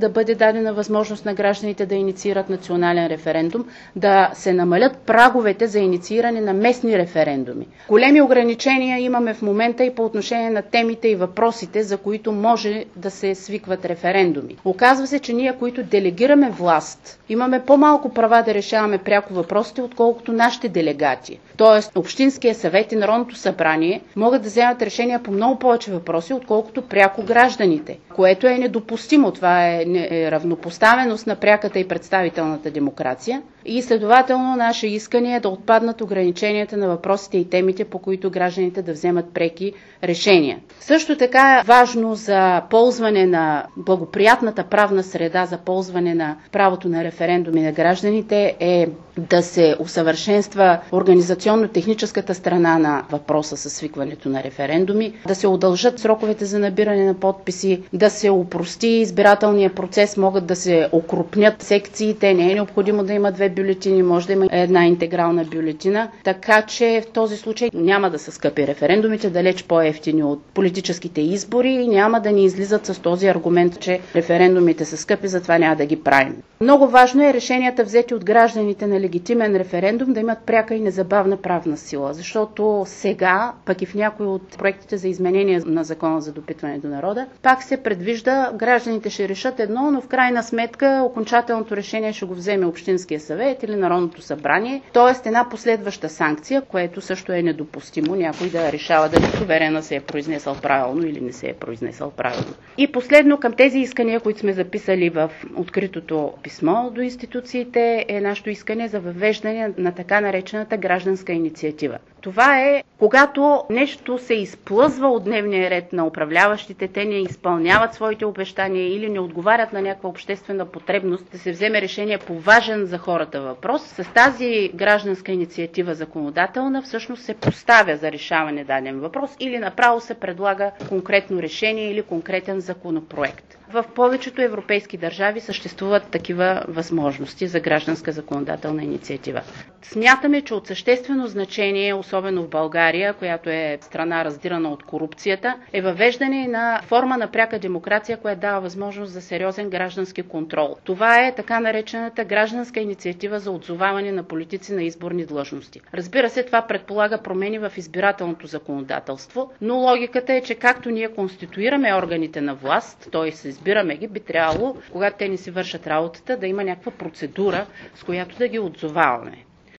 да бъде дадена възможност на гражданите да инициират национален референдум, да се намалят праговете за иницииране на местни референдуми. Големи ограничения имаме в момента и по отношение на темите и въпросите, за които може да се свикват референдуми. Оказва се, че ние, които делегираме власт, имаме по-малко права да решаваме пряко въпросите, отколкото нашите делегати. Тоест, Общинския съвет и Народното събрание могат да вземат решения по много повече въпроси, отколкото пряко гражданите, което е недопустимо. Това е равнопоставеност на пряката и представителната демокрация. И следователно наше искане е да отпаднат ограниченията на въпросите и темите, по които гражданите да вземат преки решения. Също така е важно за ползване на благоприятната правна среда, за ползване на правото на референдуми на гражданите е да се усъвършенства организационно-техническата страна на въпроса със свикването на референдуми, да се удължат сроковете за набиране на подписи, да се опрости избирателния процес, могат да се окрупнят секциите, не е необходимо да има 2 бюлетини, може да има една интегрална бюлетина, така че в този случай няма да са скъпи референдумите, далеч по-евтини от политическите избори и няма да ни излизат с този аргумент, че референдумите са скъпи, затова няма да ги правим. Много важно е решенията, взети от гражданите на легитимен референдум, да имат пряка и незабавна правна сила, защото сега, пък и в някои от проектите за изменение на Закона за допитване до народа, пак се предвижда, гражданите ще решат едно, но в крайна сметка окончателното решение ще го вземе Общинския съвет или Народното събрание, т.е. една последваща санкция, което също е недопустимо, някой да решава дали суверена се е произнесъл правилно или не се е произнесъл правилно. И последно, към тези искания, които сме записали в откритото писмо до институциите, е нашето искане за въвеждане на така наречената гражданска инициатива. Това е, когато нещо се изплъзва от дневния ред на управляващите, те не изпълняват своите обещания или не отговарят на някаква обществена потребност да се вземе решение по важен за хората въпрос. С тази гражданска инициатива законодателна всъщност се поставя за решаване даден въпрос или направо се предлага конкретно решение или конкретен законопроект. В повечето европейски държави съществуват такива възможности за гражданска законодателна инициатива. Смятаме, че от съществено значение, особено в България, която е страна раздирана от корупцията, е въвеждане на форма на пряка демокрация, която дава възможност за сериозен граждански контрол. Това е така наречената гражданска инициатива за отзоваване на политици на изборни длъжности. Разбира се, това предполага промени в избирателното законодателство, но логиката е, че както ние конституираме органите на власт, т.е. избираме ги, би трябвало, когато те не си вършат работата, да има някаква процедура, с която да ги отзоваваме.